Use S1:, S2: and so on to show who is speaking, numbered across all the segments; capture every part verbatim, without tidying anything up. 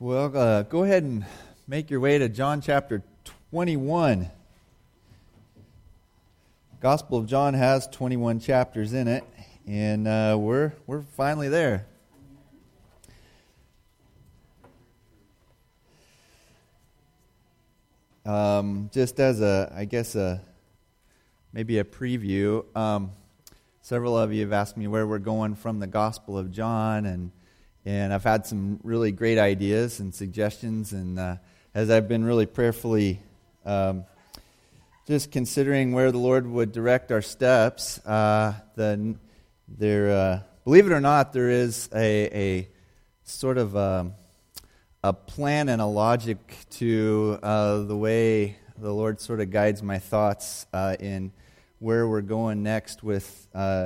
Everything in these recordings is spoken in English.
S1: Well, uh, go ahead and make your way to John chapter twenty-one. Gospel of John has twenty-one chapters in it, and uh, we're we're finally there. Um, just as a, I guess a maybe a preview. Um, several of you have asked me where we're going from the Gospel of John, and and I've had some really great ideas and suggestions. And uh, as I've been really prayerfully um, just considering where the Lord would direct our steps, uh, the there, uh, believe it or not, there is a, a sort of a, a plan and a logic to uh, the way the Lord sort of guides my thoughts uh, in where we're going next with uh,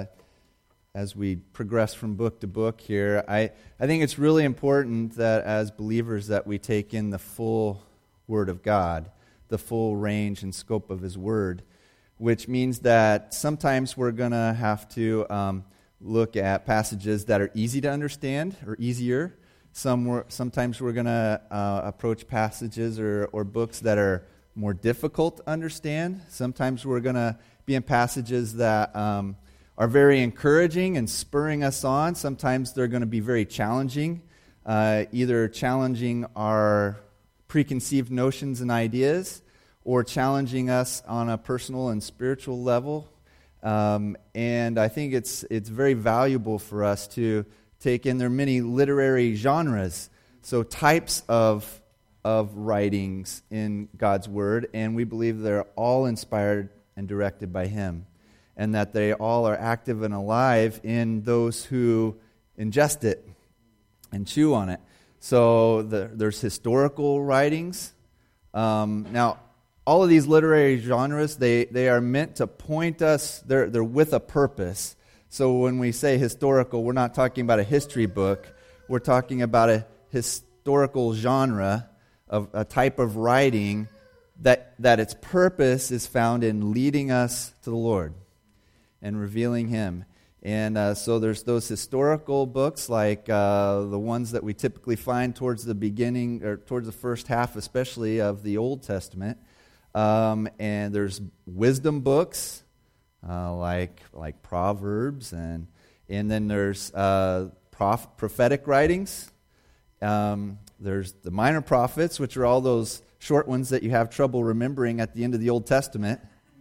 S1: as we progress from book to book here. I, I think it's really important that as believers that we take in the full Word of God, the full range and scope of His Word, which means that sometimes we're going to have to um, look at passages that are easy to understand or easier. Some were, sometimes we're going to uh, approach passages or, or books that are more difficult to understand. Sometimes we're going to be in passages that um, are very encouraging and spurring us on. Sometimes they're going to be very challenging, uh, either challenging our preconceived notions and ideas or challenging us on a personal and spiritual level. Um, and I think it's it's very valuable for us to take in. There are many literary genres, so types of of writings in God's Word, and we believe they're all inspired and directed by Him, and that they all are active and alive in those who ingest it and chew on it. So the, there's historical writings. Um, now, all of these literary genres, they, they are meant to point us, they're, they're with a purpose. So when we say historical, we're not talking about a history book. We're talking about a historical genre of a type of writing that, that its purpose is found in leading us to the Lord and revealing Him. And uh, so there's those historical books like uh, the ones that we typically find towards the beginning, or towards the first half especially, of the Old Testament. Um, and there's wisdom books uh, like like Proverbs, and and then there's uh, prof- prophetic writings. Um, there's the minor prophets, which are all those short ones that you have trouble remembering at the end of the Old Testament.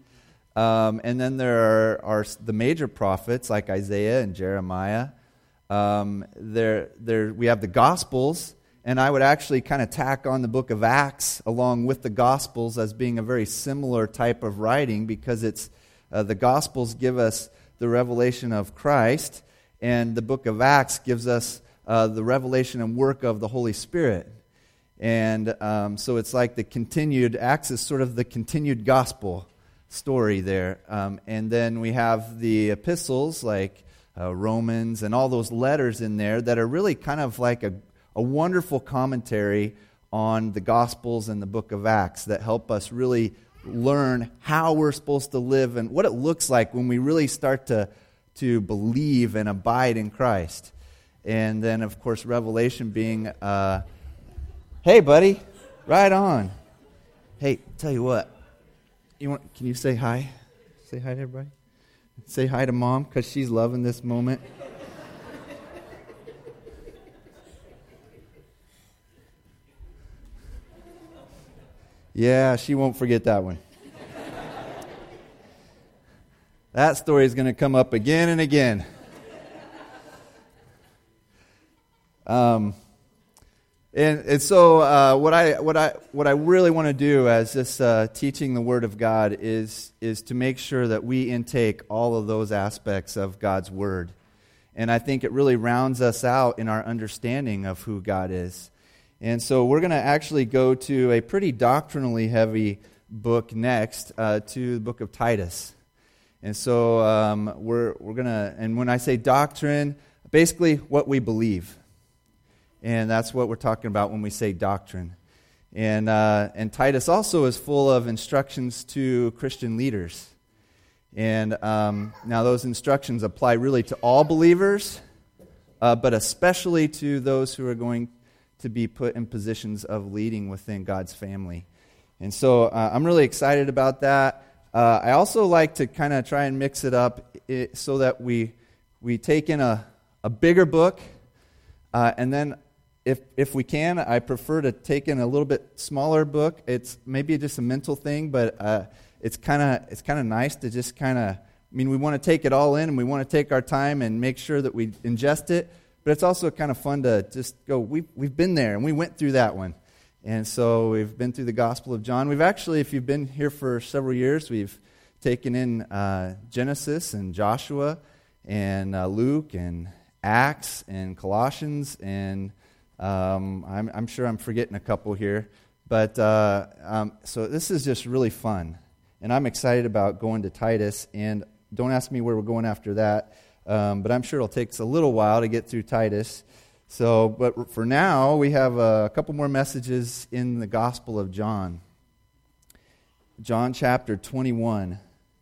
S1: Um, and then there are, are the major prophets like Isaiah and Jeremiah. Um, there, there we have the Gospels, and I would actually kind of tack on the book of Acts along with the Gospels as being a very similar type of writing, because it's uh, the Gospels give us the revelation of Christ, and the book of Acts gives us uh, the revelation and work of the Holy Spirit. And um, so it's like the continued, Acts is sort of the continued gospel story there. Um, and then we have the epistles like uh, Romans and all those letters in there that are really kind of like a, a wonderful commentary on the Gospels and the book of Acts that help us really learn how we're supposed to live and what it looks like when we really start to, to believe and abide in Christ. And then, of course, Revelation being, uh, hey, buddy, right on. Hey, tell you what. You want? Can you say hi? Say hi to everybody. Say hi to Mom, because she's loving this moment. Yeah, she won't forget that one. That story is going to come up again and again. Um. And, and so, uh, what I what I what I really want to do as this uh, teaching the Word of God is is to make sure that we intake all of those aspects of God's Word, and I think it really rounds us out in our understanding of who God is. And so, we're going to actually go to a pretty doctrinally heavy book next, uh, to the book of Titus. And so, um, we're we're gonna, and when I say doctrine, basically what we believe. And that's what we're talking about when we say doctrine. And uh, and Titus also is full of instructions to Christian leaders. And um, now those instructions apply really to all believers, uh, but especially to those who are going to be put in positions of leading within God's family. And so uh, I'm really excited about that. Uh, I also like to kind of try and mix it up it, so that we we take in a, a bigger book, uh, and then if if we can, I prefer to take in a little bit smaller book. It's maybe just a mental thing, but uh, it's kind of it's kind of nice to just kind of, I mean, we want to take it all in, and we want to take our time and make sure that we ingest it, but it's also kind of fun to just go, we've, we've been there, and we went through that one. And so we've been through the Gospel of John. We've actually, if you've been here for several years, we've taken in uh, Genesis and Joshua and uh, Luke and Acts and Colossians, and um, I'm, I'm sure I'm forgetting a couple here. But uh, um, so this is just really fun, and I'm excited about going to Titus. And don't ask me where we're going after that, um, but I'm sure it'll take us a little while to get through Titus. So, but for now, we have a couple more messages in the Gospel of John. John chapter twenty-one.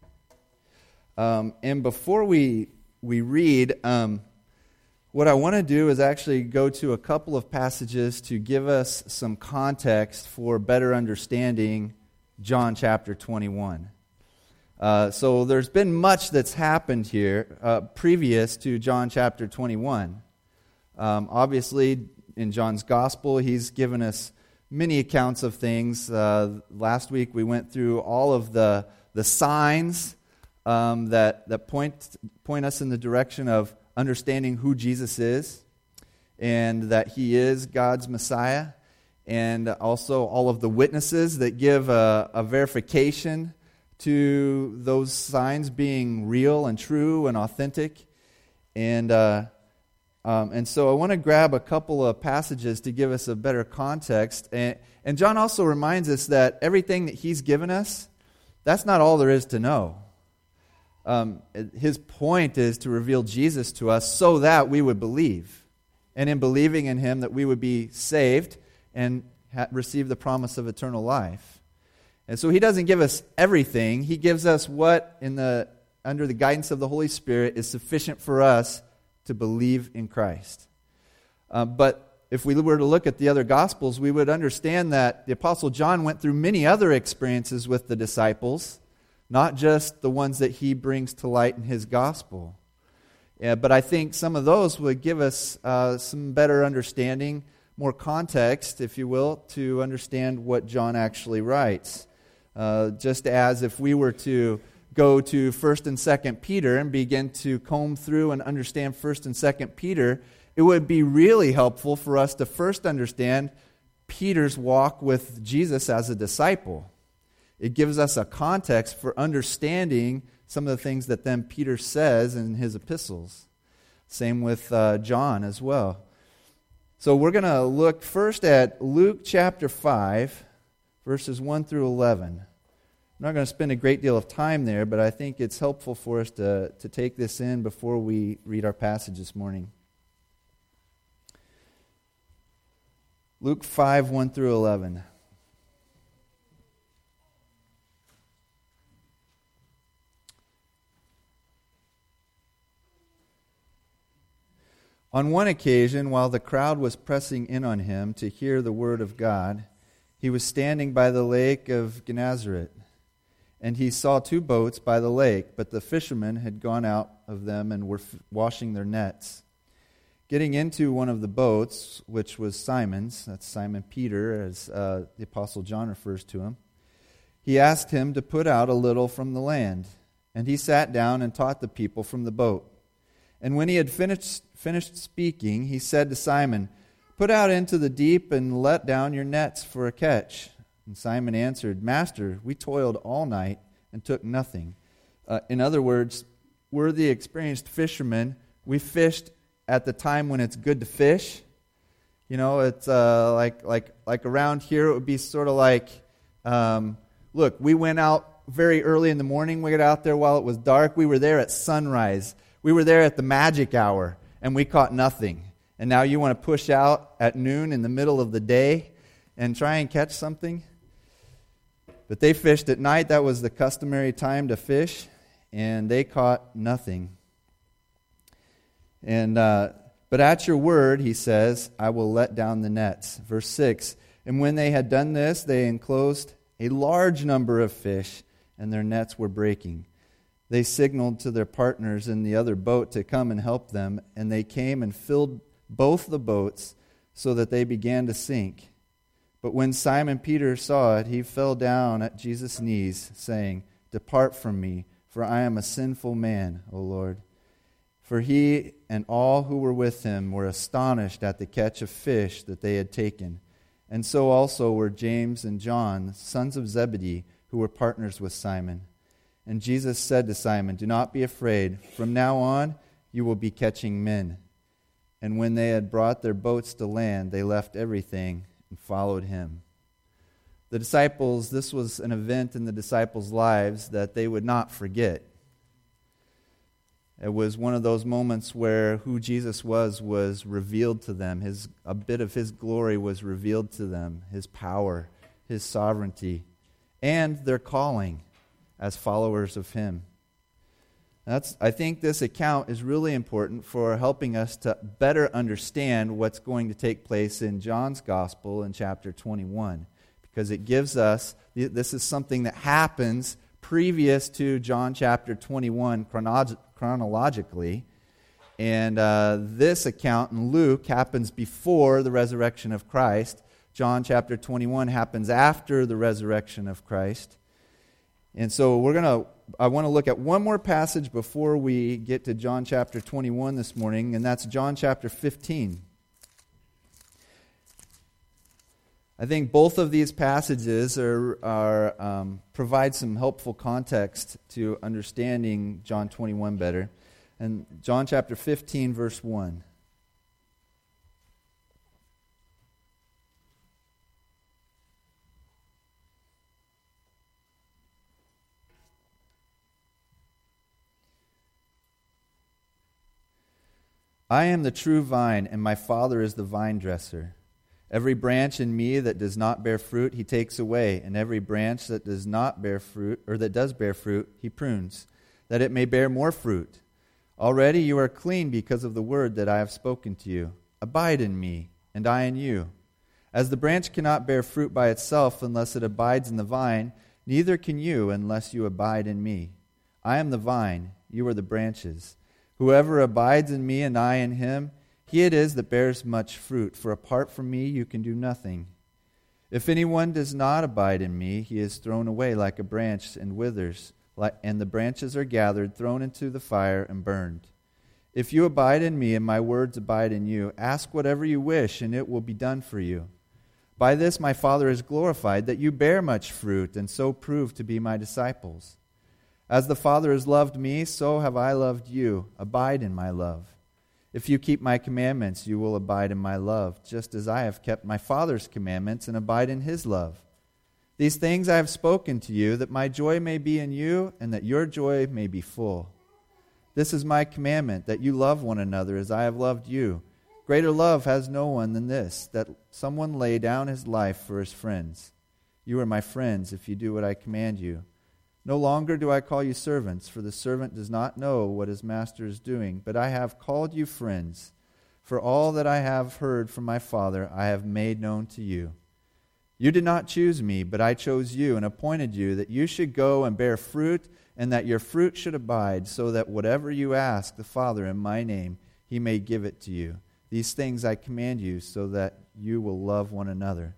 S1: Um, and before we we read, um, what I want to do is actually go to a couple of passages to give us some context for better understanding John chapter twenty-one. Uh, so there's been much that's happened here uh, previous to John chapter twenty-one. Um, obviously, in John's Gospel, he's given us many accounts of things. Uh, last week, we went through all of the the signs um, that that point point us in the direction of understanding who Jesus is, and that He is God's Messiah, and also all of the witnesses that give a, a verification to those signs being real and true and authentic, and. Uh, Um, and so I want to grab a couple of passages to give us a better context. And, and John also reminds us that everything that he's given us, that's not all there is to know. Um, his point is to reveal Jesus to us so that we would believe. And in believing in him, that we would be saved and ha- receive the promise of eternal life. And so he doesn't give us everything. He gives us what, in the under the guidance of the Holy Spirit, is sufficient for us to believe in Christ. Uh, but if we were to look at the other Gospels, we would understand that the Apostle John went through many other experiences with the disciples, not just the ones that he brings to light in his Gospel. Yeah, but I think some of those would give us uh, some better understanding, more context, if you will, to understand what John actually writes. Uh, just as if we were to go to First and Second Peter and begin to comb through and understand First and Second Peter, it would be really helpful for us to first understand Peter's walk with Jesus as a disciple. It gives us a context for understanding some of the things that then Peter says in his epistles. Same with uh, John as well. So we're going to look first at Luke chapter five, verses one through eleven. I'm not going to spend a great deal of time there, but I think it's helpful for us to, to take this in before we read our passage this morning. Luke five, one through eleven. On one occasion, while the crowd was pressing in on him to hear the word of God, he was standing by the lake of Gennesaret. And he saw two boats by the lake, but the fishermen had gone out of them and were f- washing their nets. Getting into one of the boats, which was Simon's, that's Simon Peter, as uh, the Apostle John refers to him, he asked him to put out a little from the land. And he sat down and taught the people from the boat. And when he had finished, finished speaking, he said to Simon, "Put out into the deep and let down your nets for a catch." And Simon answered, "Master, we toiled all night and took nothing." Uh, in other words, we're the experienced fishermen. We fished at the time when it's good to fish. You know, it's uh, like like like around here it would be sort of like, um, look, we went out very early in the morning. We got out there while it was dark. We were there at sunrise. We were there at the magic hour, and we caught nothing. And now you want to push out at noon in the middle of the day and try and catch something? But they fished at night. That was the customary time to fish, and they caught nothing. And uh, But at your word, he says, I will let down the nets. Verse six, and when they had done this, they enclosed a large number of fish, and their nets were breaking. They signaled to their partners in the other boat to come and help them, and they came and filled both the boats so that they began to sink. But when Simon Peter saw it, he fell down at Jesus' knees, saying, Depart from me, for I am a sinful man, O Lord. For he and all who were with him were astonished at the catch of fish that they had taken. And so also were James and John, sons of Zebedee, who were partners with Simon. And Jesus said to Simon, Do not be afraid. From now on you will be catching men. And when they had brought their boats to land, they left everything and followed him. The disciples, this was an event in the disciples' lives that they would not forget. It was one of those moments where who Jesus was was revealed to them. His, a bit of his glory was revealed to them, his power, his sovereignty, and their calling as followers of him. That's, I think this account is really important for helping us to better understand what's going to take place in John's Gospel in chapter twenty-one, because it gives us, this is something that happens previous to John chapter twenty-one chronolog- chronologically, and uh, this account in Luke happens before the resurrection of Christ. John chapter twenty-one happens after the resurrection of Christ. And so we're going to, I want to look at one more passage before we get to John chapter twenty-one this morning, and that's John chapter fifteen. I think both of these passages are, are um, provide some helpful context to understanding John twenty-one better. And John chapter fifteen, verse one. I am the true vine, and my Father is the vine dresser. Every branch in me that does not bear fruit, he takes away, and every branch that does not bear fruit, or that does bear fruit, he prunes, that it may bear more fruit. Already you are clean because of the word that I have spoken to you. Abide in me, and I in you. As the branch cannot bear fruit by itself unless it abides in the vine, neither can you unless you abide in me. I am the vine, you are the branches. Whoever abides in me and I in him, he it is that bears much fruit, for apart from me you can do nothing. If anyone does not abide in me, he is thrown away like a branch and withers, and the branches are gathered, thrown into the fire, and burned. If you abide in me and my words abide in you, ask whatever you wish, and it will be done for you. By this my Father is glorified, that you bear much fruit, and so prove to be my disciples. As the Father has loved me, so have I loved you. Abide in my love. If you keep my commandments, you will abide in my love, just as I have kept my Father's commandments and abide in his love. These things I have spoken to you, that my joy may be in you, and that your joy may be full. This is my commandment, that you love one another as I have loved you. Greater love has no one than this, that someone lay down his life for his friends. You are my friends if you do what I command you. No longer do I call you servants, for the servant does not know what his master is doing, but I have called you friends. For all that I have heard from my Father I have made known to you. You did not choose me, but I chose you and appointed you that you should go and bear fruit, and that your fruit should abide, so that whatever you ask the Father in my name, he may give it to you. These things I command you, so that you will love one another.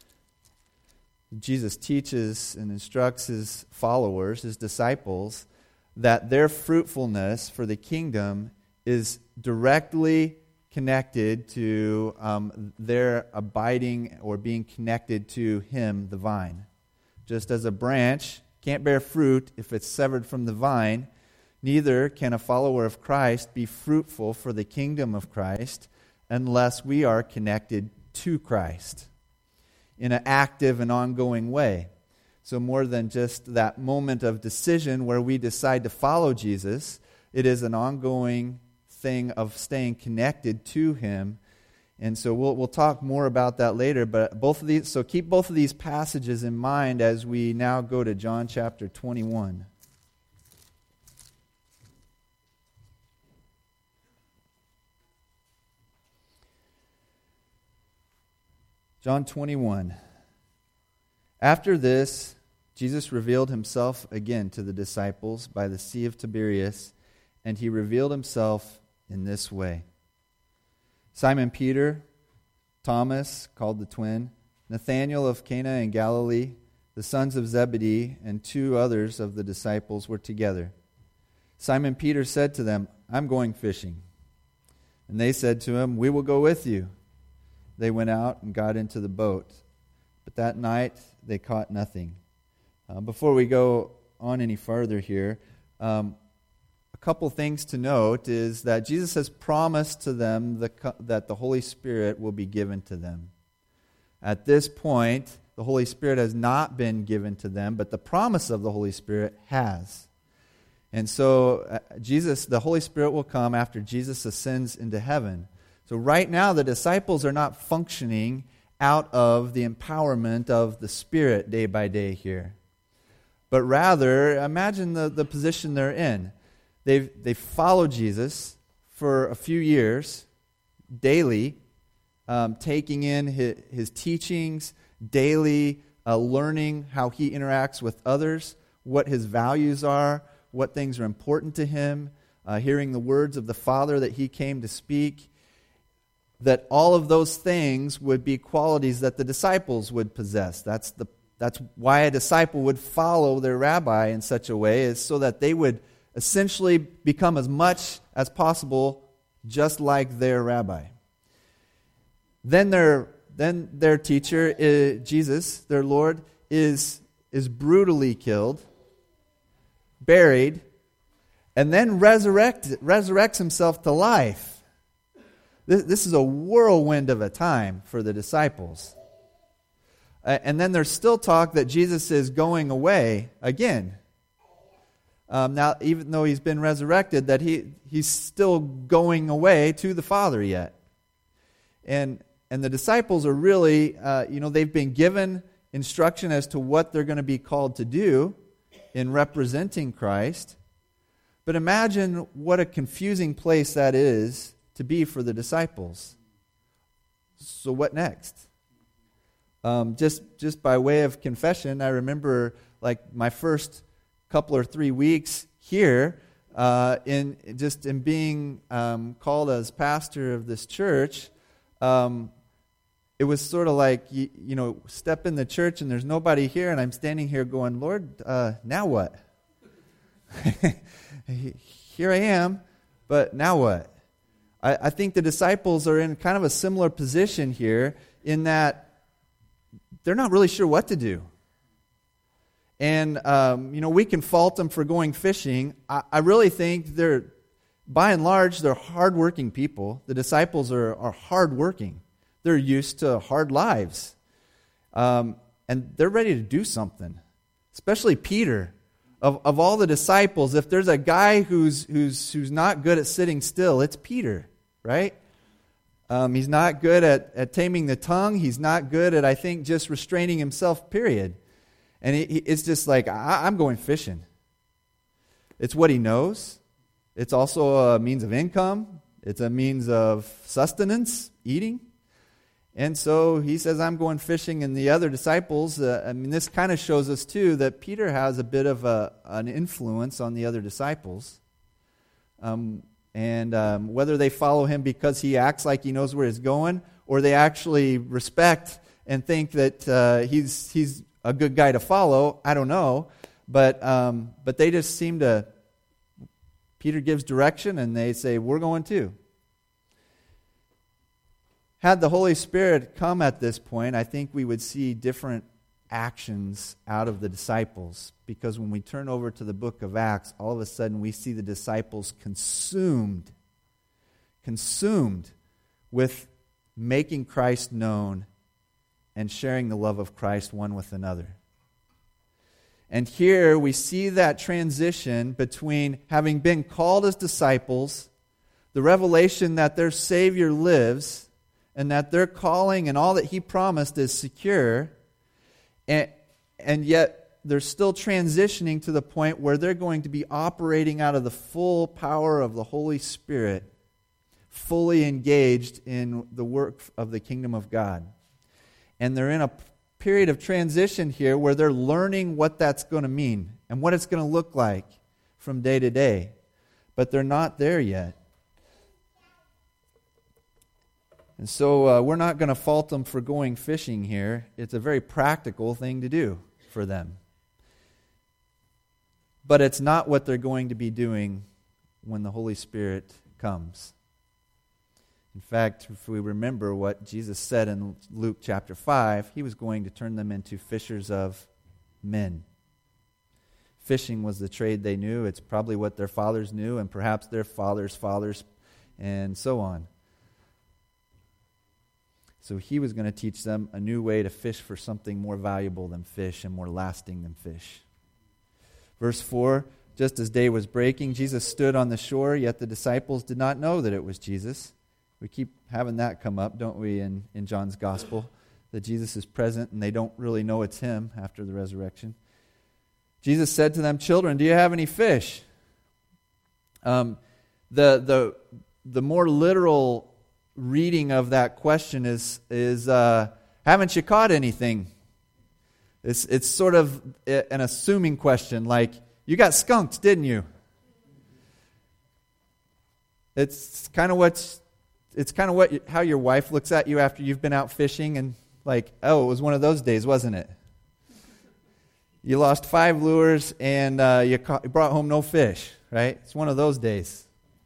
S1: Jesus teaches and instructs his followers, his disciples, that their fruitfulness for the kingdom is directly connected to um, their abiding or being connected to him, the vine. Just as a branch can't bear fruit if it's severed from the vine, neither can a follower of Christ be fruitful for the kingdom of Christ unless we are connected to Christ in an active and ongoing way. So more than just that moment of decision where we decide to follow Jesus, it is an ongoing thing of staying connected to him. And so we'll we'll talk more about that later, but both of these so keep both of these passages in mind as we now go to John chapter twenty-one. John twenty-one. After this, Jesus revealed himself again to the disciples by the Sea of Tiberias, and he revealed himself in this way. Simon Peter, Thomas, called the twin, Nathanael of Cana in Galilee, the sons of Zebedee, and two others of the disciples were together. Simon Peter said to them, "I'm going fishing." And they said to him, "We will go with you." They went out and got into the boat. But that night they caught nothing. Uh, before we go on any further here, um, a couple things to note is that Jesus has promised to them the, that the Holy Spirit will be given to them. At this point, the Holy Spirit has not been given to them, but the promise of the Holy Spirit has. And so uh, Jesus, the Holy Spirit will come after Jesus ascends into heaven. So right now the disciples are not functioning out of the empowerment of the Spirit day by day here. But rather, imagine the, the position they're in. They've, they've followed Jesus for a few years, daily, um, taking in his, his teachings, daily uh, learning how he interacts with others, what his values are, what things are important to him, uh, hearing the words of the Father that he came to speak, that all of those things would be qualities that the disciples would possess. That's the that's why a disciple would follow their rabbi in such a way, is so that they would essentially become as much as possible just like their rabbi. Then their then their teacher, uh, Jesus, their Lord, is is brutally killed, buried, and then resurrected, resurrects himself to life. This, this is a whirlwind of a time for the disciples. Uh, and then there's still talk that Jesus is going away again. Um, now, even though he's been resurrected, that he he's still going away to the Father yet. And and the disciples are really, uh, you know, they've been given instruction as to what they're going to be called to do in representing Christ. But imagine what a confusing place that is to be for the disciples. So what next? Um, just just by way of confession, I remember like my first couple or three weeks here, uh, in just in being um, called as pastor of this church. Um, it was sort of like you, you know, step in the church and there's nobody here, and I'm standing here going, "Lord, uh, now what?" Here I am, but now what? I, I think the disciples are in kind of a similar position here in that they're not really sure what to do. And, um, you know, we can fault them for going fishing. I, I really think they're, by and large, they're hardworking people. The disciples are, are hardworking. They're used to hard lives. Um, and they're ready to do something. Especially Peter. Of, of all the disciples, if there's a guy who's who's who's not good at sitting still, it's Peter, right? Um, he's not good at, at taming the tongue. He's not good at, I think, just restraining himself, period. And he, he, it's just like, I, I'm going fishing. It's what he knows. It's also a means of income. It's a means of sustenance, eating. And so he says, I'm going fishing. And the other disciples, uh, I mean, this kind of shows us, too, that Peter has a bit of a, an influence on the other disciples. Um, and um, whether they follow him because he acts like he knows where he's going, or they actually respect and think that uh, he's he's a good guy to follow, I don't know. But um, but they just seem to, Peter gives direction, and they say, we're going too. Had the Holy Spirit come at this point, I think we would see different actions out of the disciples. Because when we turn over to the book of Acts, all of a sudden we see the disciples consumed, consumed with making Christ known and sharing the love of Christ one with another. And here we see that transition between having been called as disciples, the revelation that their Savior lives, and that their calling and all that He promised is secure, and, and yet they're still transitioning to the point where they're going to be operating out of the full power of the Holy Spirit, fully engaged in the work of the kingdom of God. And they're in a period of transition here where they're learning what that's going to mean and what it's going to look like from day to day. But they're not there yet. And so uh, we're not going to fault them for going fishing here. It's a very practical thing to do for them. But it's not what they're going to be doing when the Holy Spirit comes. In fact, if we remember what Jesus said in Luke chapter five, he was going to turn them into fishers of men. Fishing was the trade they knew. It's probably what their fathers knew, and perhaps their fathers' fathers, and so on. So he was going to teach them a new way to fish for something more valuable than fish and more lasting than fish. Verse four, just as day was breaking, Jesus stood on the shore, yet the disciples did not know that it was Jesus. We keep having that come up, don't we, in, in John's Gospel, that Jesus is present and they don't really know it's him after the resurrection. Jesus said to them, "Children, do you have any fish?" Um, the the the more literal reading of that question is is uh, haven't you caught anything? It's it's sort of an assuming question, like, you got skunked, didn't you? It's kind of what's it's kind of what how your wife looks at you after you've been out fishing and like, oh, it was one of those days, wasn't it? You lost five lures and uh, you, caught, you brought home no fish, right? It's one of those days.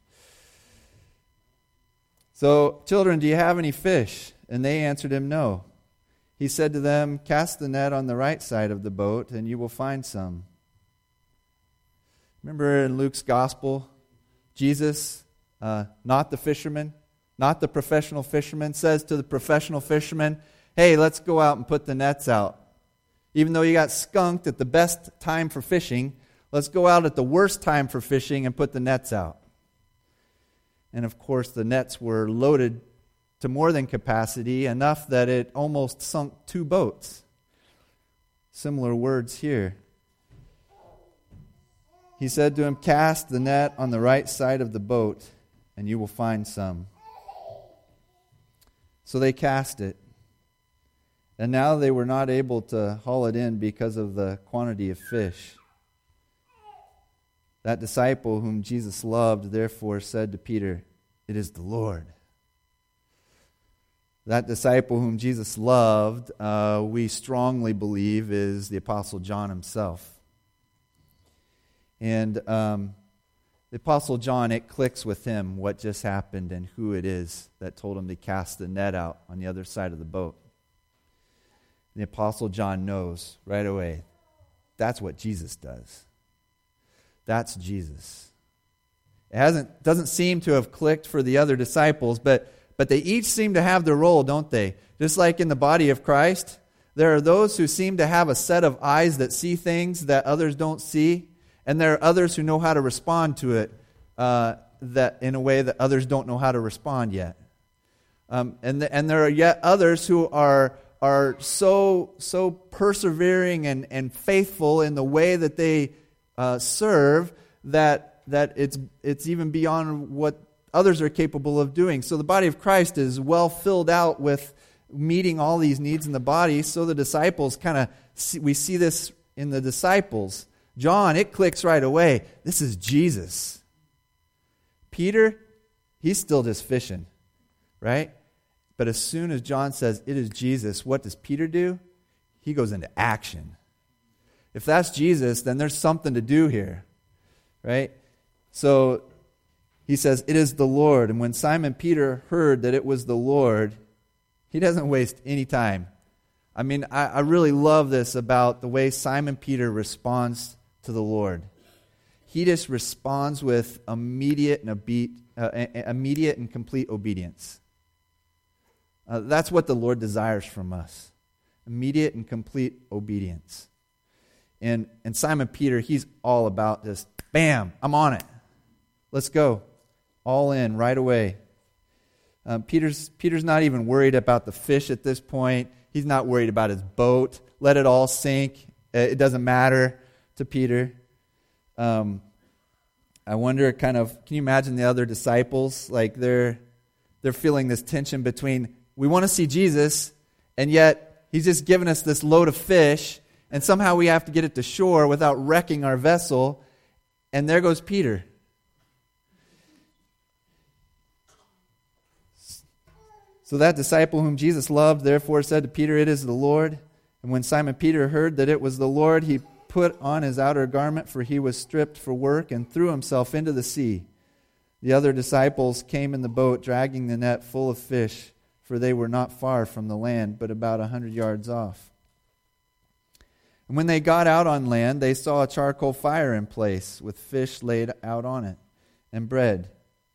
S1: So, children, do you have any fish? And they answered him, no. He said to them, cast the net on the right side of the boat and you will find some. Remember in Luke's Gospel, Jesus, uh, not the fisherman, not the professional fisherman, says to the professional fisherman, hey, let's go out and put the nets out. Even though you got skunked at the best time for fishing, let's go out at the worst time for fishing and put the nets out. And of course, the nets were loaded to more than capacity, enough that it almost sunk two boats. Similar words here. He said to him, cast the net on the right side of the boat, and you will find some. So they cast it. And now they were not able to haul it in because of the quantity of fish. That disciple whom Jesus loved, therefore, said to Peter, it is the Lord. That disciple whom Jesus loved, uh, we strongly believe is the Apostle John himself. And um, the Apostle John, it clicks with him what just happened and who it is that told him to cast the net out on the other side of the boat. The Apostle John knows right away, that's what Jesus does. That's Jesus. It hasn't doesn't seem to have clicked for the other disciples, but but they each seem to have their role, don't they? Just like in the body of Christ, there are those who seem to have a set of eyes that see things that others don't see, and there are others who know how to respond to it uh, that in a way that others don't know how to respond yet. Um, and the, and there are yet others who are are so so persevering and, and faithful in the way that they uh, serve that that it's it's even beyond what others are capable of doing. So the body of Christ is well filled out with meeting all these needs in the body. So the disciples kind of see, we see this in the disciples. John, it clicks right away. This is Jesus. Peter, he's still just fishing, right? But as soon as John says, it is Jesus, what does Peter do? He goes into action. If that's Jesus, then there's something to do here, right? So he says, it is the Lord. And when Simon Peter heard that it was the Lord, he doesn't waste any time. I mean, I, I really love this about the way Simon Peter responds to the Lord. He just responds with immediate and, obe- uh, immediate and complete obedience. Uh, that's what the Lord desires from us. Immediate and complete obedience. And and Simon Peter, he's all about this. Bam, I'm on it. Let's go. All in right away. Um, Peter's Peter's not even worried about the fish at this point. He's not worried about his boat. Let it all sink. It doesn't matter to Peter. Um, I wonder kind of, can you imagine the other disciples? Like they're they're feeling this tension between, we want to see Jesus, and yet he's just given us this load of fish, and somehow we have to get it to shore without wrecking our vessel, and there goes Peter. So that disciple whom Jesus loved therefore said to Peter, "It is the Lord." And when Simon Peter heard that it was the Lord, he put on his outer garment, for he was stripped for work, and threw himself into the sea. The other disciples came in the boat, dragging the net full of fish, for they were not far from the land, but about a hundred yards off. And when they got out on land, they saw a charcoal fire in place, with fish laid out on it, and bread.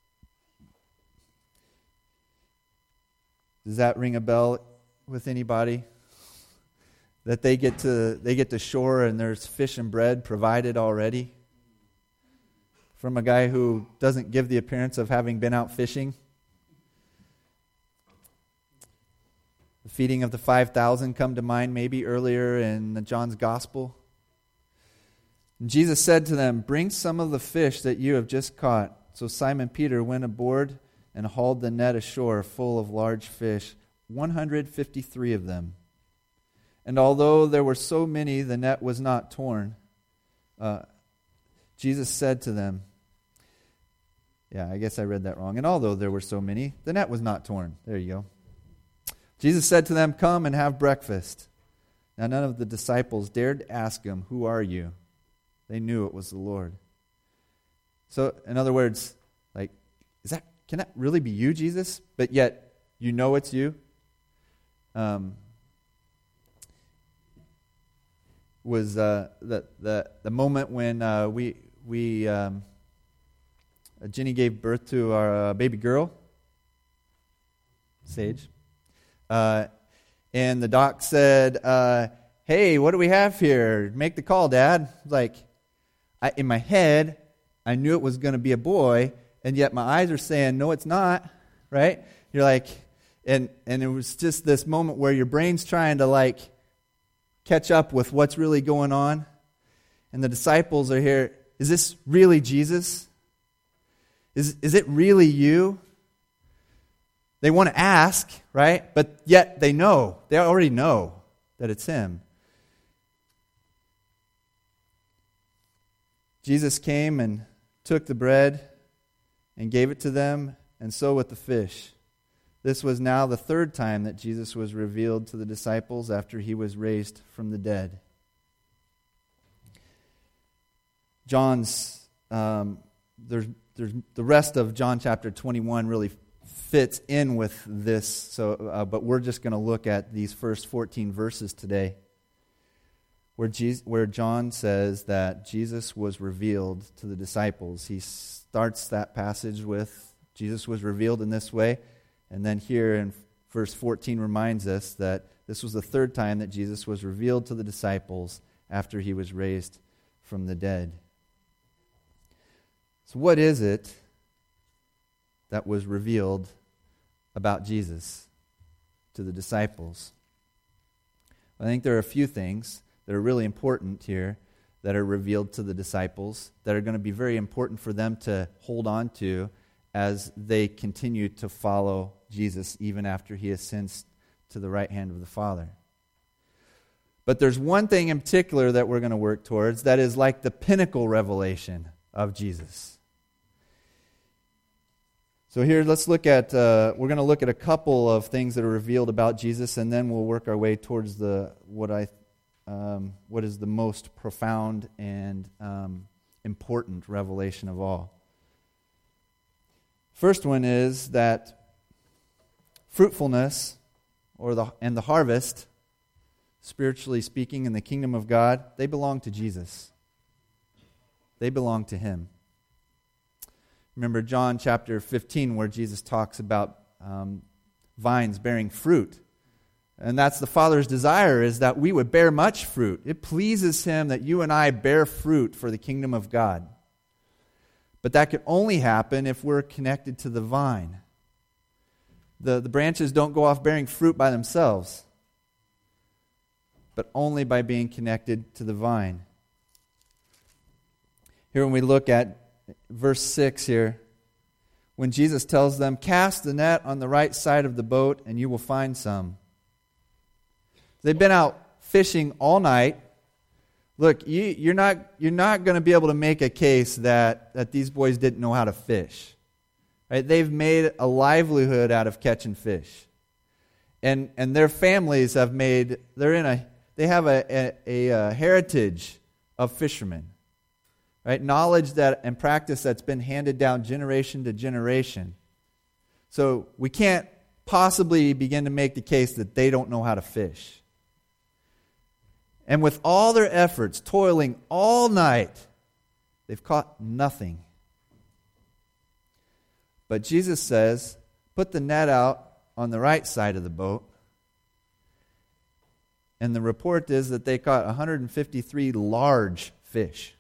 S1: Does that ring a bell with anybody? That they get to they get to shore and there's fish and bread provided already? From a guy who doesn't give the appearance of having been out fishing? The feeding of the five thousand come to mind maybe earlier in the John's Gospel. And Jesus said to them, "Bring some of the fish that you have just caught." So Simon Peter went aboard and hauled the net ashore full of large fish, one hundred fifty-three of them. And although there were so many, the net was not torn. Uh, Jesus said to them, yeah, I guess I read that wrong. And although there were so many, the net was not torn. There you go. Jesus said to them, "Come and have breakfast." Now none of the disciples dared to ask him, "Who are you?" They knew it was the Lord. So, in other words, like, is that can that really be you, Jesus? But yet, you know it's you? Um, was uh, the, the the moment when uh, we, we um, Jenny gave birth to our uh, baby girl, Sage. Uh, and the doc said, uh, "Hey, what do we have here? Make the call, Dad." Like, I, in my head, I knew it was going to be a boy, and yet my eyes are saying, "No, it's not." Right? You're like, and and it was just this moment where your brain's trying to like catch up with what's really going on, and the disciples are here. Is this really Jesus? Is is it really you? They want to ask, right? But yet they know. They already know that it's him. Jesus came and took the bread and gave it to them, and so with the fish. This was now the third time that Jesus was revealed to the disciples after he was raised from the dead. John's, um, there's, there's the rest of John chapter twenty-one really fits in with this, so uh, but we're just going to look at these first fourteen verses today, where Jesus, where John says that Jesus was revealed to the disciples. He starts that passage with, Jesus was revealed in this way, and then here in verse fourteen reminds us that this was the third time that Jesus was revealed to the disciples after he was raised from the dead. So what is it that was revealed about Jesus to the disciples? I think there are a few things that are really important here that are revealed to the disciples that are going to be very important for them to hold on to as they continue to follow Jesus even after he ascends to the right hand of the Father. But there's one thing in particular that we're going to work towards that is like the pinnacle revelation of Jesus. So here, let's look at, uh, we're going to look at a couple of things that are revealed about Jesus, and then we'll work our way towards the what I, um, what is the most profound and um, important revelation of all. First one is that fruitfulness, or the and the harvest, spiritually speaking, in the kingdom of God, they belong to Jesus. They belong to him. Remember John chapter fifteen, where Jesus talks about um, vines bearing fruit. And that's the Father's desire, is that we would bear much fruit. It pleases him that you and I bear fruit for the kingdom of God. But that can only happen if we're connected to the vine. The, the branches don't go off bearing fruit by themselves, but only by being connected to the vine. Here when we look at verse six here, when Jesus tells them, "Cast the net on the right side of the boat and you will find some." They've been out fishing all night. Look, you, you're not you're not going to be able to make a case that, that these boys didn't know how to fish. Right? They've made a livelihood out of catching fish. And and their families have made, they're in a, they have a, a, a heritage of fishermen. Right? Knowledge that and practice that's been handed down generation to generation. So we can't possibly begin to make the case that they don't know how to fish. And with all their efforts, toiling all night, they've caught nothing. But Jesus says, put the net out on the right side of the boat. And the report is that they caught one hundred fifty-three large fish.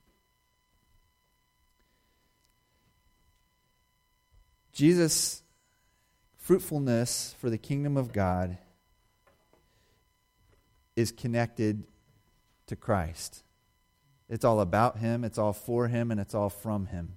S1: Jesus' fruitfulness for the kingdom of God is connected to Christ. It's all about Him, it's all for Him, and it's all from Him.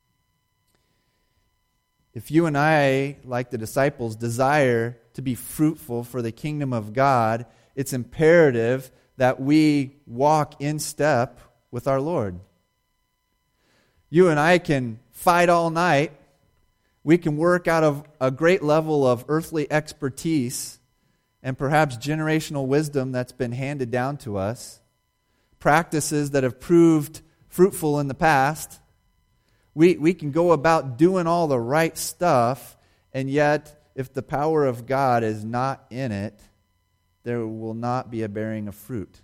S1: If you and I, like the disciples, desire to be fruitful for the kingdom of God, it's imperative that we walk in step with our Lord. You and I can fight all night. We can work out of a great level of earthly expertise and perhaps generational wisdom that's been handed down to us, practices that have proved fruitful in the past. We, we can go about doing all the right stuff, and yet if the power of God is not in it, there will not be a bearing of fruit.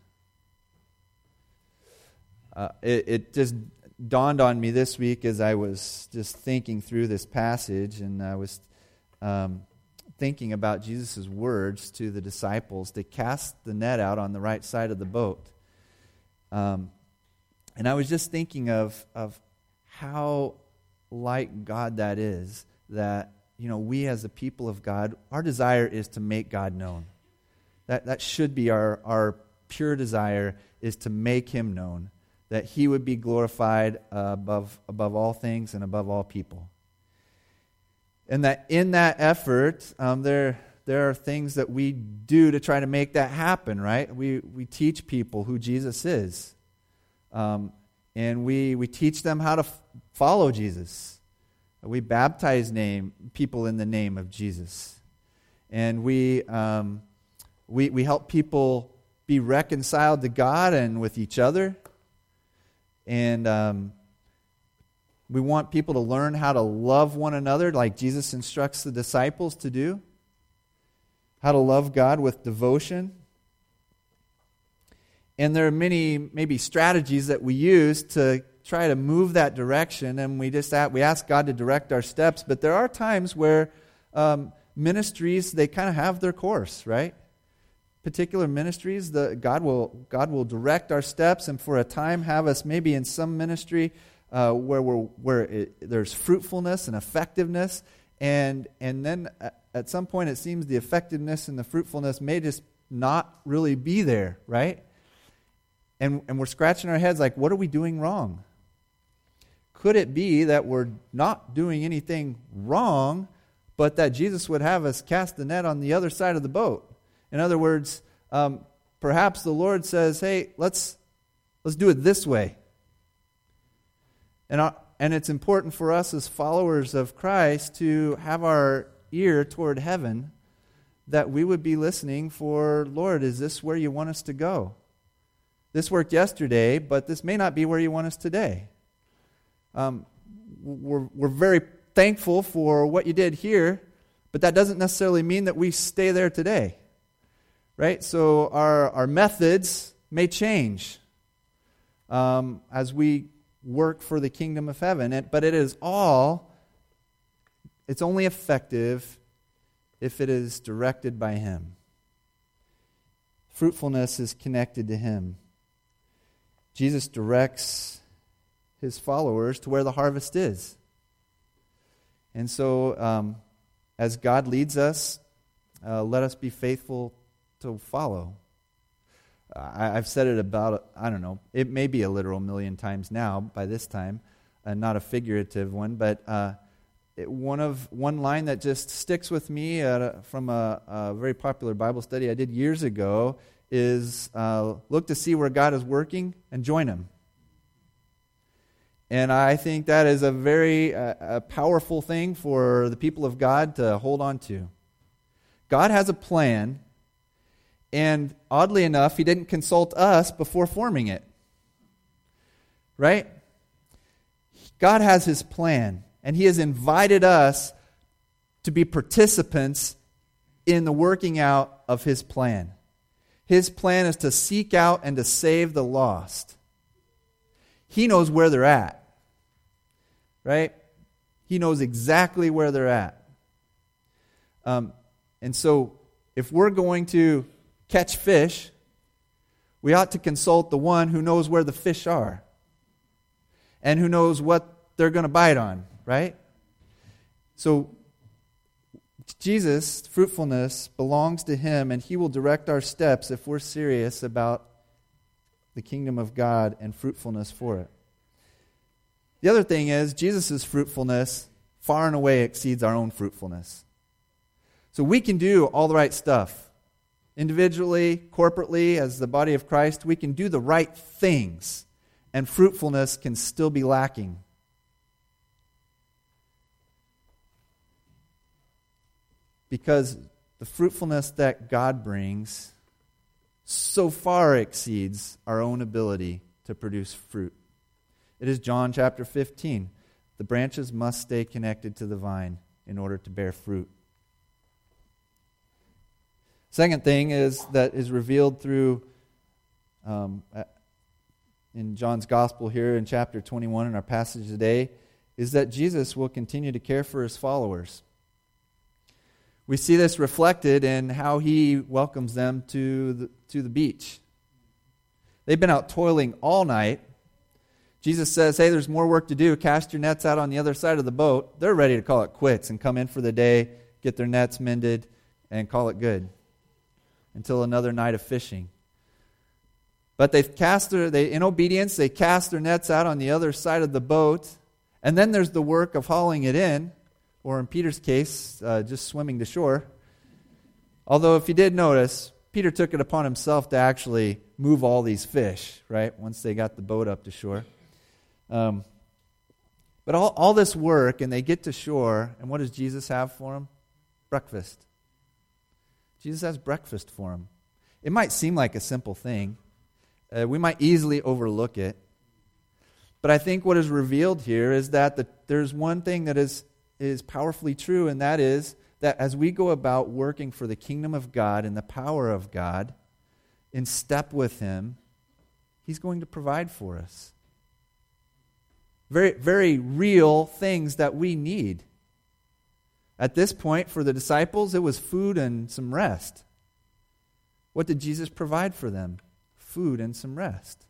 S1: Uh, it, it just dawned on me this week as I was just thinking through this passage, and I was um, thinking about Jesus' words to the disciples to cast the net out on the right side of the boat. Um, and I was just thinking of, of how like God that is, that, you know, we as the people of God, our desire is to make God known. That that should be our, our pure desire, is to make Him known, that He would be glorified uh, above above all things and above all people. And that in that effort, um, there there are things that we do to try to make that happen, right? We we teach people who Jesus is. Um, and we, we teach them how to f- follow Jesus. We baptize name people in the name of Jesus. And we, um, we, we help people be reconciled to God and with each other. And um, we want people to learn how to love one another like Jesus instructs the disciples to do. How to love God with devotion. And there are many, maybe, strategies that we use to try to move that direction, and we just ask, we ask God to direct our steps. But there are times where um, ministries, they kind of have their course, right? Particular ministries, the God will God will direct our steps, and for a time have us maybe in some ministry uh, where we're where it, there's fruitfulness and effectiveness, and and then at some point it seems the effectiveness and the fruitfulness may just not really be there, right? And, and we're scratching our heads like, what are we doing wrong? Could it be that we're not doing anything wrong, but that Jesus would have us cast the net on the other side of the boat? In other words, um, perhaps the Lord says, hey, let's let's do it this way. And, our, and it's important for us as followers of Christ to have our ear toward heaven, that we would be listening for, Lord, is this where you want us to go? This worked yesterday, but this may not be where you want us today. Um, we're, we're very thankful for what you did here, but that doesn't necessarily mean that we stay there today. Right? So our, our methods may change um, as we work for the kingdom of heaven. It, but it is all, it's only effective if it is directed by Him. Fruitfulness is connected to Him. Jesus directs His followers to where the harvest is. And so, um, as God leads us, uh, let us be faithful to follow. I, I've said it about, I don't know, it may be a literal million times now by this time, and not a figurative one, but uh, it, one of one line that just sticks with me at a, from a, a very popular Bible study I did years ago is uh, look to see where God is working and join Him. And I think that is a very uh, a powerful thing for the people of God to hold on to. God has a plan, and oddly enough, He didn't consult us before forming it. Right? God has His plan, and He has invited us to be participants in the working out of His plan. His plan is to seek out and to save the lost. He knows where they're at. Right? He knows exactly where they're at. Um, and so, if we're going to catch fish, we ought to consult the one who knows where the fish are and who knows what they're going to bite on, right? So, Jesus' fruitfulness belongs to Him, and He will direct our steps if we're serious about the kingdom of God and fruitfulness for it. The other thing is, Jesus' fruitfulness far and away exceeds our own fruitfulness. So we can do all the right stuff. Individually, corporately, as the body of Christ, we can do the right things, and fruitfulness can still be lacking. Because the fruitfulness that God brings so far exceeds our own ability to produce fruit. It is John chapter fifteen. The branches must stay connected to the vine in order to bear fruit. Second thing is that is revealed through um, in John's gospel here in chapter twenty-one in our passage today is that Jesus will continue to care for His followers. We see this reflected in how He welcomes them to the, to the beach. They've been out toiling all night. Jesus says, hey, there's more work to do. Cast your nets out on the other side of the boat. They're ready to call it quits and come in for the day, get their nets mended, and call it good until another night of fishing. But they've cast their, they, in obedience, they cast their nets out on the other side of the boat, and then there's the work of hauling it in, or in Peter's case, uh, just swimming to shore. Although if you did notice, Peter took it upon himself to actually move all these fish, right, once they got the boat up to shore. Um, but all, all this work, and they get to shore, and what does Jesus have for them? Breakfast. Jesus has breakfast for them. It might seem like a simple thing. Uh, we might easily overlook it. But I think what is revealed here is that the, there's one thing that is, is powerfully true, and that is that as we go about working for the kingdom of God and the power of God, in step with Him, He's going to provide for us. Very, very real things that we need. At this point, for the disciples, it was food and some rest. What did Jesus provide for them? Food and some rest.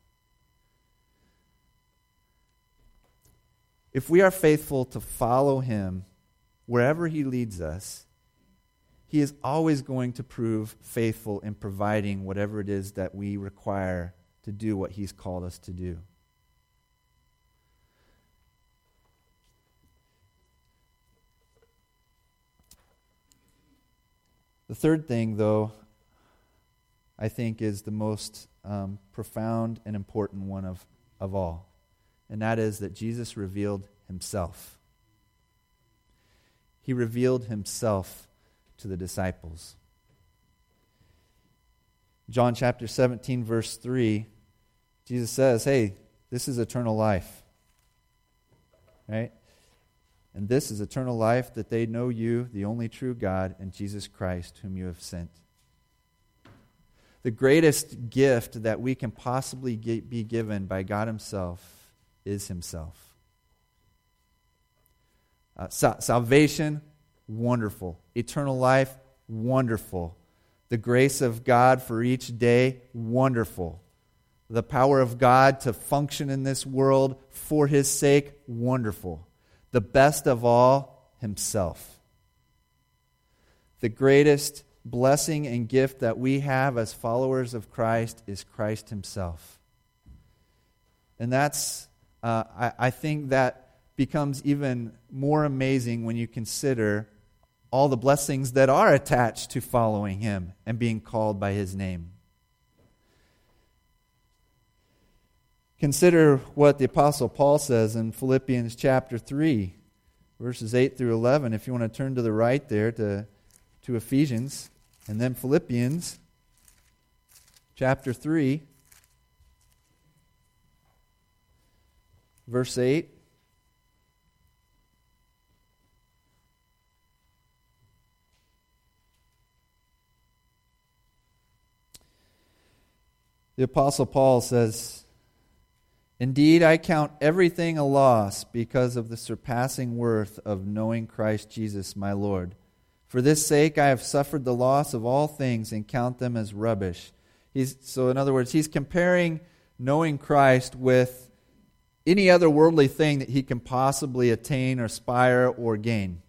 S1: If we are faithful to follow Him wherever He leads us, He is always going to prove faithful in providing whatever it is that we require to do what He's called us to do. The third thing, though, I think is the most um, profound and important one of, of all. And that is that Jesus revealed Himself. He revealed Himself to the disciples. John chapter seventeen, verse three, Jesus says, hey, this is eternal life. Right? And this is eternal life, that they know you, the only true God, and Jesus Christ, whom you have sent. The greatest gift that we can possibly get, be given by God Himself is Himself. Uh, sa- salvation, wonderful. Eternal life, wonderful. The grace of God for each day, wonderful. The power of God to function in this world for His sake, wonderful. The best of all, Himself. The greatest blessing and gift that we have as followers of Christ is Christ Himself. And that's, uh, I, I think that becomes even more amazing when you consider all the blessings that are attached to following Him and being called by His name. Consider what the Apostle Paul says in Philippians chapter three, verses eight through eleven. If you want to turn to the right there to, to Ephesians, and then Philippians chapter three, verse eight. The Apostle Paul says, "Indeed, I count everything a loss because of the surpassing worth of knowing Christ Jesus my Lord. For this sake I have suffered the loss of all things and count them as rubbish." He's, so in other words, he's comparing knowing Christ with any other worldly thing that he can possibly attain or aspire or gain.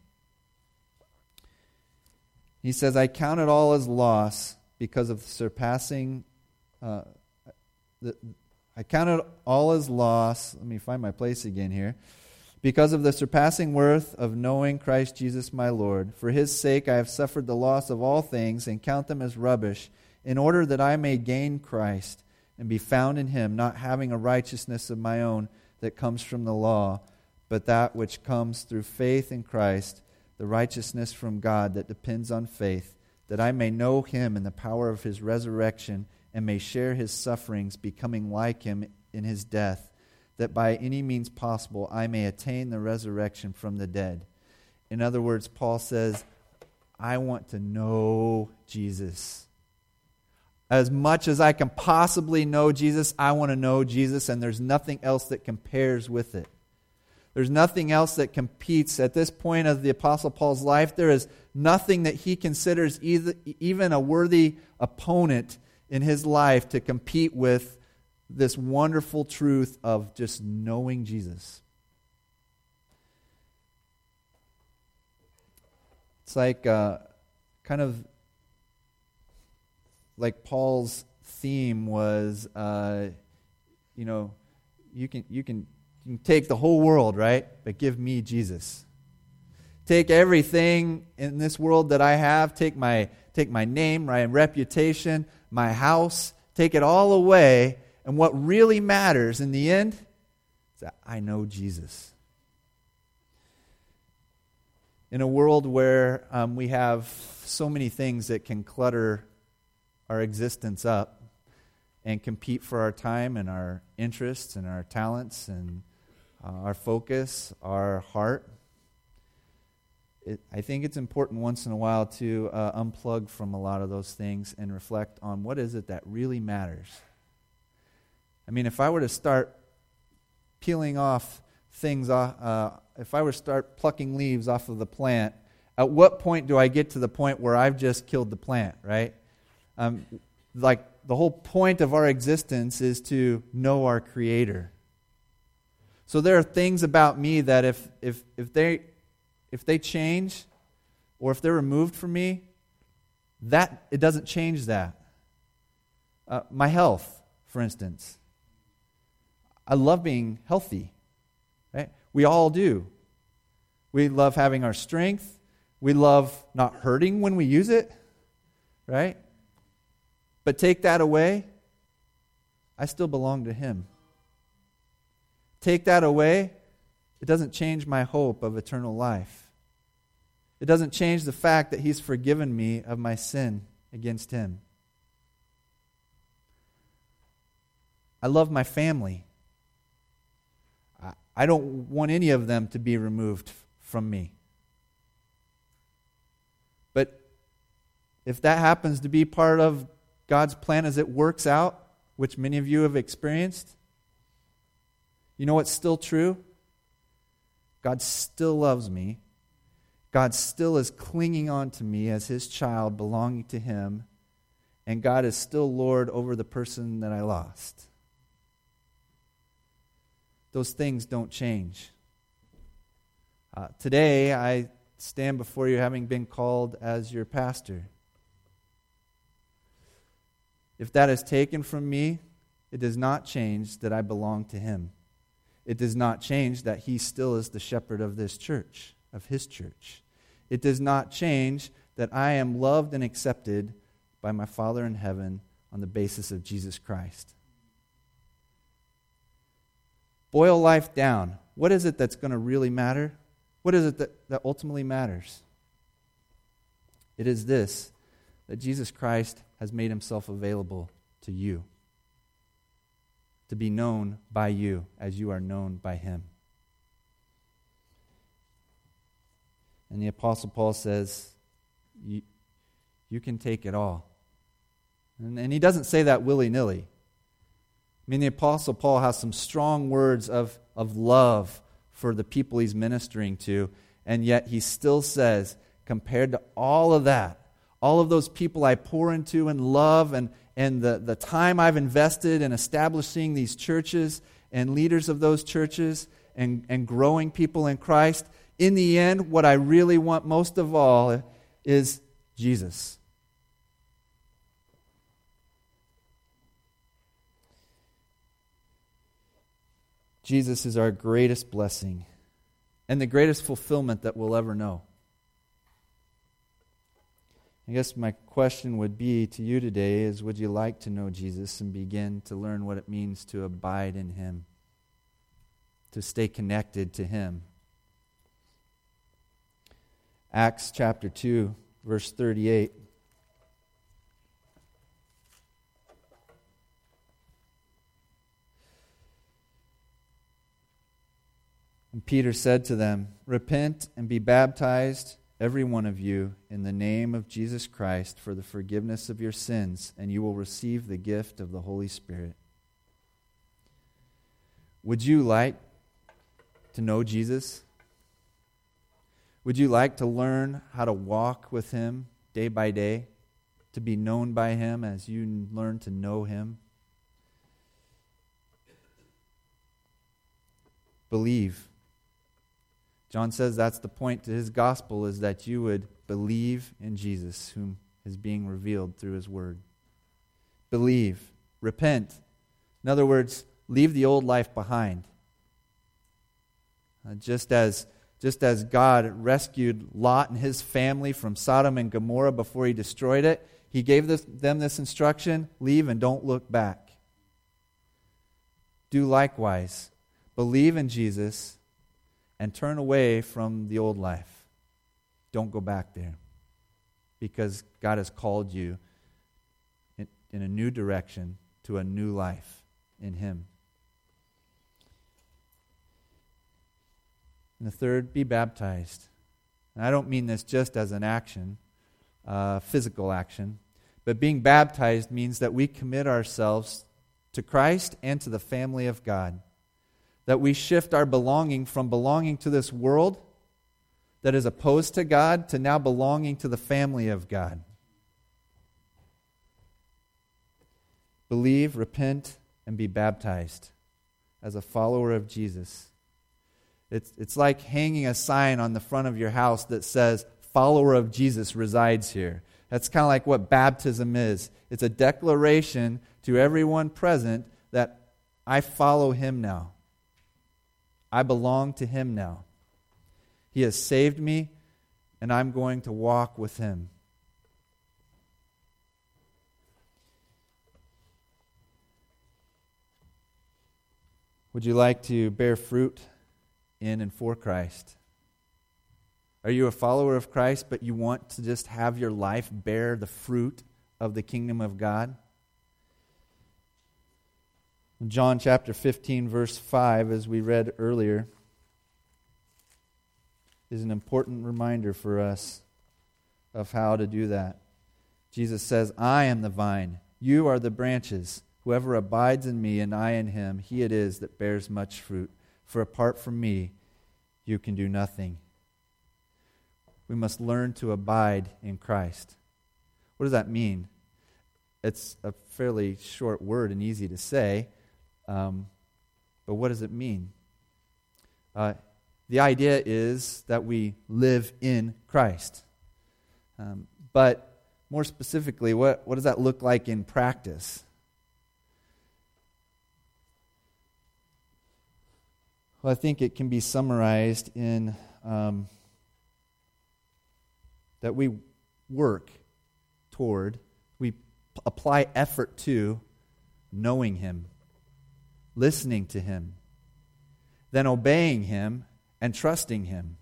S1: He says, "I count it all as loss because of the surpassing uh, The, I count it all as loss." Let me find my place again here. "Because of the surpassing worth of knowing Christ Jesus my Lord. For His sake I have suffered the loss of all things and count them as rubbish, in order that I may gain Christ and be found in Him, not having a righteousness of my own that comes from the law, but that which comes through faith in Christ, the righteousness from God that depends on faith, that I may know Him in the power of His resurrection, and may share His sufferings, becoming like Him in His death, that by any means possible I may attain the resurrection from the dead." In other words, Paul says, I want to know Jesus. As much as I can possibly know Jesus, I want to know Jesus, and there's nothing else that compares with it. There's nothing else that competes. At this point of the Apostle Paul's life, there is nothing that he considers either, even a worthy opponent in his life to compete with this wonderful truth of just knowing Jesus. It's like uh, kind of like Paul's theme was, uh, you know, you can you can you can take the whole world, right? But give me Jesus. Take everything in this world that I have. Take my take my name, my reputation, my house, take it all away, and what really matters in the end is that I know Jesus. In a world where um, we have so many things that can clutter our existence up and compete for our time and our interests and our talents and uh, our focus, our heart, It, I think it's important once in a while to uh, unplug from a lot of those things and reflect on what is it that really matters. I mean, if I were to start peeling off things, off, uh, if I were to start plucking leaves off of the plant, at what point do I get to the point where I've just killed the plant, right? Um, like the whole point of our existence is to know our Creator. So there are things about me that if if if they If they change, or if they're removed from me, that it doesn't change that. Uh, my health, for instance. I love being healthy. Right? We all do. We love having our strength. We love not hurting when we use it. Right? But take that away, I still belong to Him. Take that away, it doesn't change my hope of eternal life. It doesn't change the fact that He's forgiven me of my sin against Him. I love my family. I don't want any of them to be removed from me. But if that happens to be part of God's plan as it works out, which many of you have experienced, you know what's still true? God still loves me. God still is clinging on to me as His child belonging to Him. And God is still Lord over the person that I lost. Those things don't change. Uh, today, I stand before you having been called as your pastor. If that is taken from me, it does not change that I belong to Him. It does not change that he still is the shepherd of this church, of his church. It does not change that I am loved and accepted by my Father in heaven on the basis of Jesus Christ. Boil life down. What is it that's going to really matter? What is it that, that ultimately matters? It is this, that Jesus Christ has made himself available to you, to be known by you as you are known by him. And the Apostle Paul says, you, you can take it all. And, and he doesn't say that willy-nilly. I mean, the Apostle Paul has some strong words of, of love for the people he's ministering to, and yet he still says, compared to all of that, all of those people I pour into and love, and, and the, the time I've invested in establishing these churches and leaders of those churches and, and growing people in Christ, in the end, what I really want most of all is Jesus. Jesus is our greatest blessing and the greatest fulfillment that we'll ever know. I guess my question would be to you today is, would you like to know Jesus and begin to learn what it means to abide in him, to stay connected to him? Acts chapter two, verse thirty-eight. And Peter said to them, "Repent and be baptized, every one of you, in the name of Jesus Christ for the forgiveness of your sins, and you will receive the gift of the Holy Spirit." Would you like to know Jesus? Would you like to learn how to walk with him day by day, to be known by him as you learn to know him? Believe. John says that's the point to his gospel, is that you would believe in Jesus, whom is being revealed through his word. Believe. Repent. In other words, leave the old life behind. Uh, just as just as God rescued Lot and his family from Sodom and Gomorrah before he destroyed it, he gave this, them this instruction: leave and don't look back. Do likewise. Believe in Jesus and turn away from the old life. Don't go back there, because God has called you in, in a new direction to a new life in him. And the third, be baptized. And I don't mean this just as an action, uh, physical action, but being baptized means that we commit ourselves to Christ and to the family of God. That we shift our belonging from belonging to this world that is opposed to God to now belonging to the family of God. Believe, repent, and be baptized as a follower of Jesus. It's, it's like hanging a sign on the front of your house that says, "Follower of Jesus resides here." That's kind of like what baptism is. It's a declaration to everyone present that I follow him now. I belong to him now. He has saved me, and I'm going to walk with him. Would you like to bear fruit in and for Christ? Are you a follower of Christ, but you want to just have your life bear the fruit of the kingdom of God? John chapter fifteen, verse five, as we read earlier, is an important reminder for us of how to do that. Jesus says, "I am the vine, you are the branches. Whoever abides in me and I in him, he it is that bears much fruit. For apart from me, you can do nothing." We must learn to abide in Christ. What does that mean? It's a fairly short word and easy to say. Um, but what does it mean? Uh, the idea is that we live in Christ. Um, but more specifically, what, what does that look like in practice? Well, I think it can be summarized in um, that we work toward, we p- apply effort to knowing Him, listening to Him, then obeying Him and trusting Him.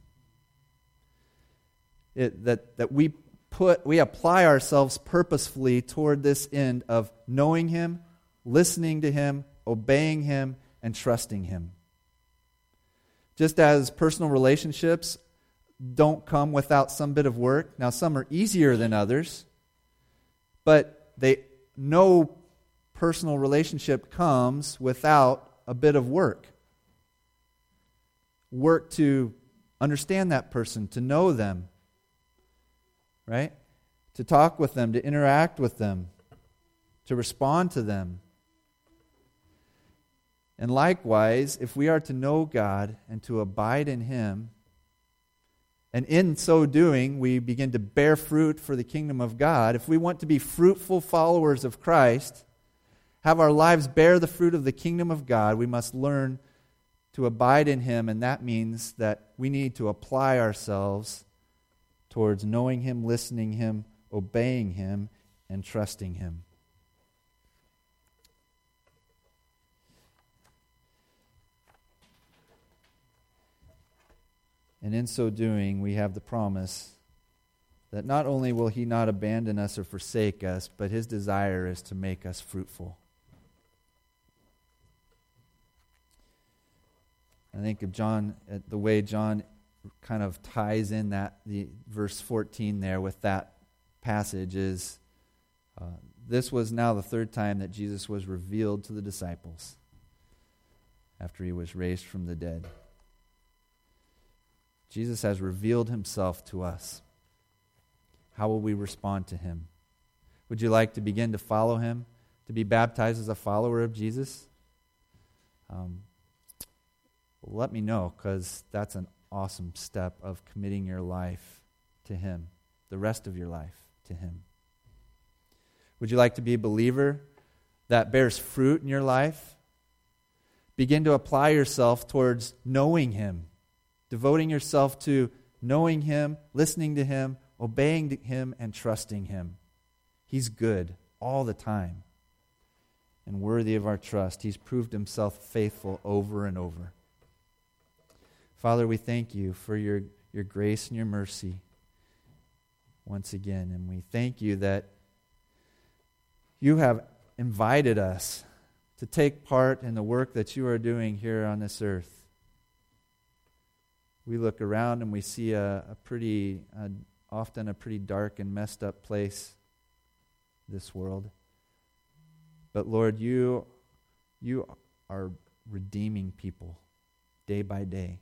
S1: It, that, that we put, we apply ourselves purposefully toward this end of knowing Him, listening to Him, obeying Him, and trusting Him. Just as personal relationships don't come without some bit of work. Now, some are easier than others, but they no personal relationship comes without a bit of work. Work to understand that person, to know them, right? To talk with them, to interact with them, to respond to them. And likewise, if we are to know God and to abide in Him, and in so doing, we begin to bear fruit for the kingdom of God, if we want to be fruitful followers of Christ, have our lives bear the fruit of the kingdom of God, we must learn to abide in Him, and that means that we need to apply ourselves towards knowing Him, listening Him, obeying Him, and trusting Him. And in so doing, we have the promise that not only will He not abandon us or forsake us, but His desire is to make us fruitful. I think of John, the way John kind of ties in that, the verse fourteen there with that passage is, uh, this was now the third time that Jesus was revealed to the disciples after He was raised from the dead. Jesus has revealed Himself to us. How will we respond to Him? Would you like to begin to follow Him, to be baptized as a follower of Jesus? Um, well, let me know, because that's an awesome step of committing your life to Him, the rest of your life to Him. Would you like to be a believer that bears fruit in your life? Begin to apply yourself towards knowing Him, devoting yourself to knowing Him, listening to Him, obeying Him, and trusting Him. He's good all the time and worthy of our trust. He's proved Himself faithful over and over. Father, we thank You for your, your grace and your mercy once again. And we thank You that You have invited us to take part in the work that You are doing here on this earth. We look around and we see a, a pretty, uh, often a pretty dark and messed up place, this world. But Lord, You, you are redeeming people day by day.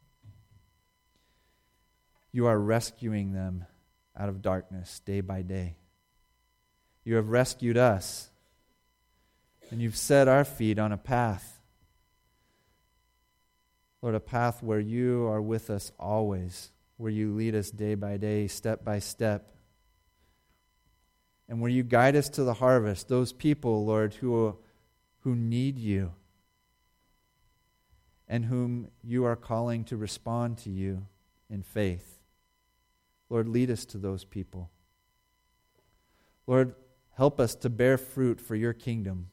S1: You are rescuing them out of darkness day by day. You have rescued us, and You've set our feet on a path. Lord, a path where You are with us always, where You lead us day by day, step by step, and where You guide us to the harvest, those people, Lord, who, who need You and whom You are calling to respond to You in faith. Lord, lead us to those people. Lord, help us to bear fruit for Your kingdom,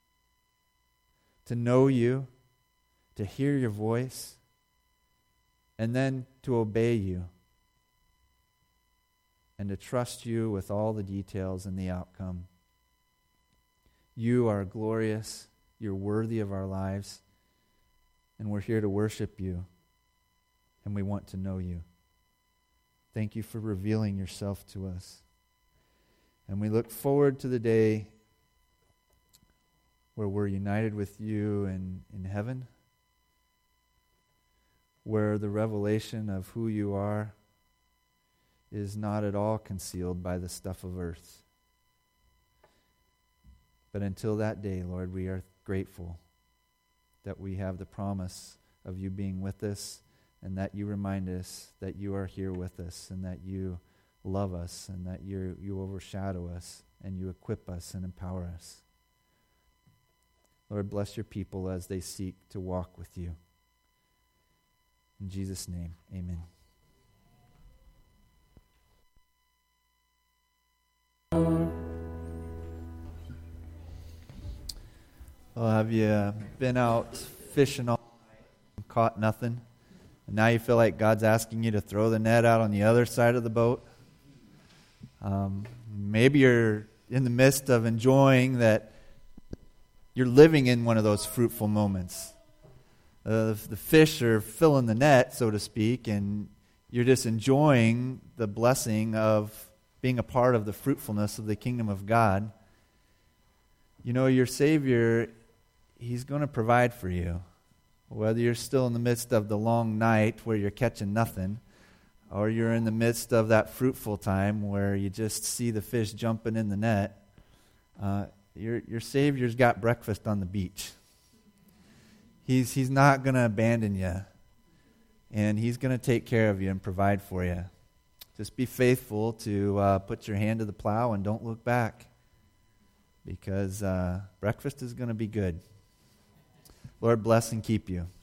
S1: to know You, to hear Your voice, and then to obey You, and to trust You with all the details and the outcome. You are glorious, You're worthy of our lives, and we're here to worship You, and we want to know You. Thank You for revealing Yourself to us. And we look forward to the day where we're united with You in, in heaven, where the revelation of who You are is not at all concealed by the stuff of earth. But until that day, Lord, we are grateful that we have the promise of You being with us, and that You remind us that You are here with us, and that You love us, and that you you overshadow us, and You equip us and empower us. Lord, bless Your people as they seek to walk with You. In Jesus' name, amen. Well, have you been out fishing all night and caught nothing? And now you feel like God's asking you to throw the net out on the other side of the boat? Um, maybe you're in the midst of enjoying that you're living in one of those fruitful moments. Uh, the fish are filling the net, so to speak, and you're just enjoying the blessing of being a part of the fruitfulness of the kingdom of God. You know, your Savior, He's going to provide for you. Whether you're still in the midst of the long night where you're catching nothing, or you're in the midst of that fruitful time where you just see the fish jumping in the net, uh, your your Savior's got breakfast on the beach. He's He's not going to abandon you, and He's going to take care of you and provide for you. Just be faithful to uh, put your hand to the plow and don't look back, because uh, breakfast is going to be good. Lord bless and keep you.